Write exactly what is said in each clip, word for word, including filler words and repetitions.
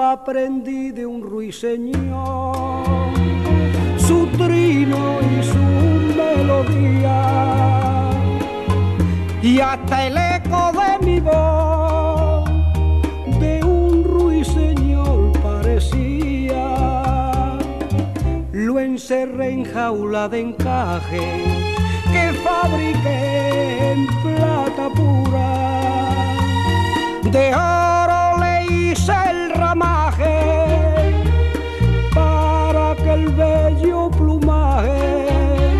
aprendí de un ruiseñor su trino y su melodía, y hasta el eco de mi voz de un ruiseñor parecía. Lo encerré en jaula de encaje que fabriqué en plata pura, de oro le hice el ramaje para que el bello plumaje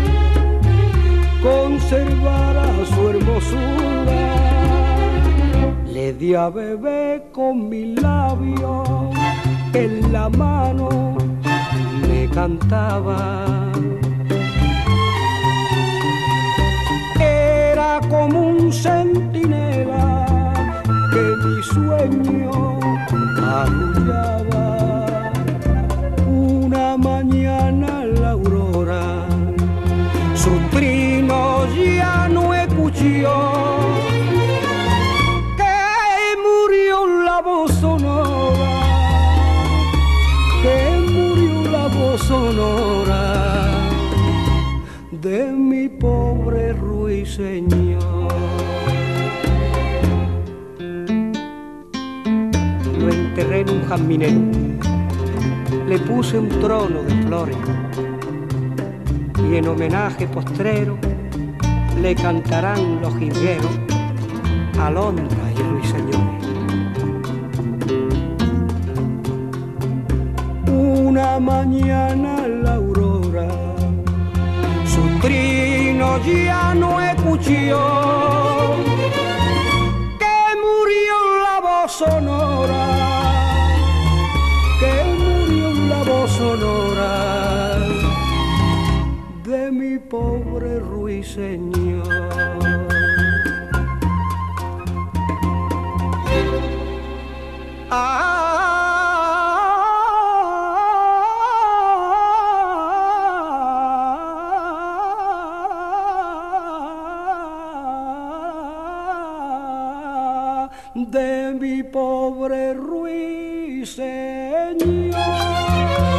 conservara su hermosura. Le di a beber con mi labio, en la mano me cantaba. Era como un centinela que mi sueño arrullaba. Una mañana la aurora su trino ya no escuchó, que murió la voz sonora, que murió la voz sonora de mi pobre ruiseñor. Lo enterré en un jazminero, le puse un trono de flores y en homenaje postrero le cantarán los jilgueros alondras y ruiseñores. Una mañana la aurora su trino ya no escuchó, que murió la voz sonora, que murió la voz sonora de mi pobre ruiseñor. Ah, de mi pobre ruiseñor.